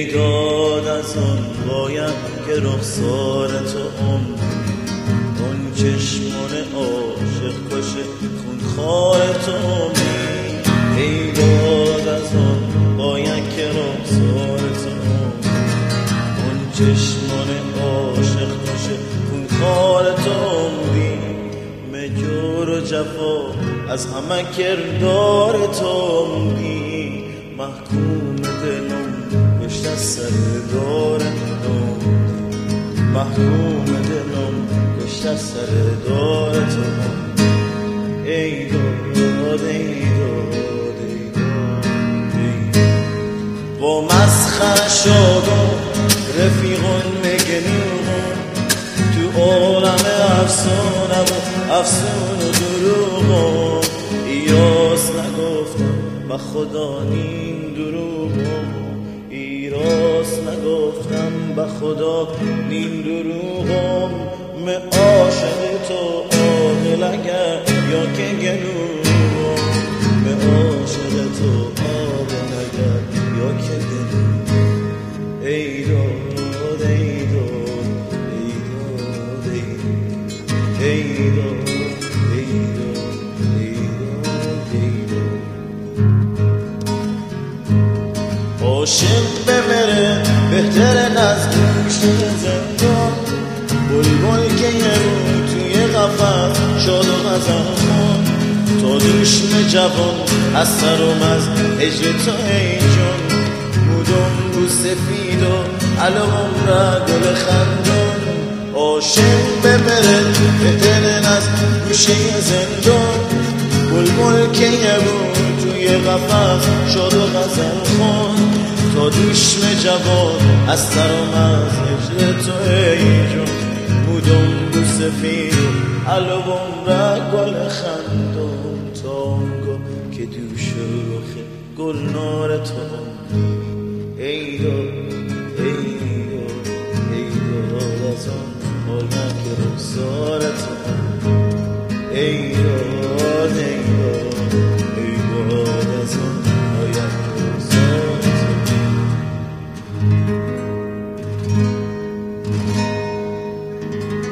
ای داد از آن باید که رخسار تو اون چشمان عاشق کشه خونخوار تو ای داد از آن باید که رخسار تو اون چشمان عاشق کشه خونخوار تو مجور و جفا از همه کردار تو محکوم دلم کشته سر دار تو محکوم دلم کشته سر دار تو ای داد ای داد ای داد با مسخر شدم رفیقون میگنیم تو عالم افسانه و افسون و دروغم ایاس نگفتم به خدا نیم دروغم ایراس نگفتم به خدا نیم دروغم من عاشق تو عاقل اگر یا که گلوم من عاشق تو عاقل اگر یا که گلوم ای داد ای داد ای داد ای داد عاشق بمره بهتره نزدیک شده زندان بلبل که یه رو توی قفس شاد و غزل خون تا دوشم جوان از سرم از هجر تو ای جان مودم رو سفید و علمم را گل خندان عاشق بمره بهتره نزدیک گوشه زندان بلبل که یه رو توی قفس شاد و غزل خون تا دوشم جوان از سرم از هجر تو ای جان بودم رو سفید علوم را گل خندم تانگو که دوش رخ گل نار تو ای داد ای داد ای داد از آن حالا که رخسار تو ای داد ای داد ای داد از آن حالا که رخسار تو